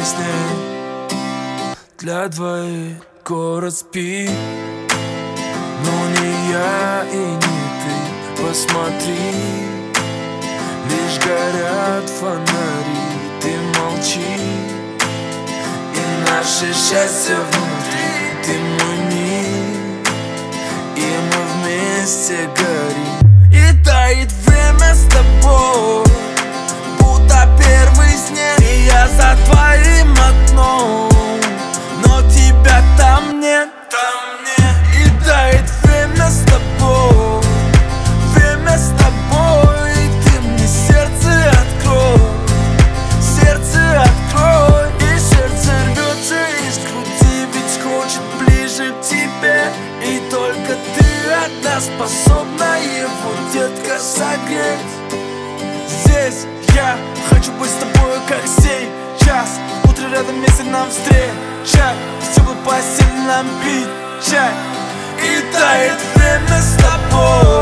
песня для двоих. Город спит, но не я и не ты. Посмотри, лишь горят фонари. Ты молчи, и наше счастье внутри. Ты мой мир, и мы вместе горим. И тает время с тобой, будто первый снег. И я за твоим окном, но тебя там нет. И тает время с тобой, время с тобой. И ты мне сердце открой, сердце открой. И сердце рвется из груди, ведь хочет ближе к тебе. И только ты одна способна его, детка, согреть. Здесь я хочу быть с тобой, как сейчас. Утро рядом, вместе нам встречать, в теплой постели нам пить чай. И тает время с тобой.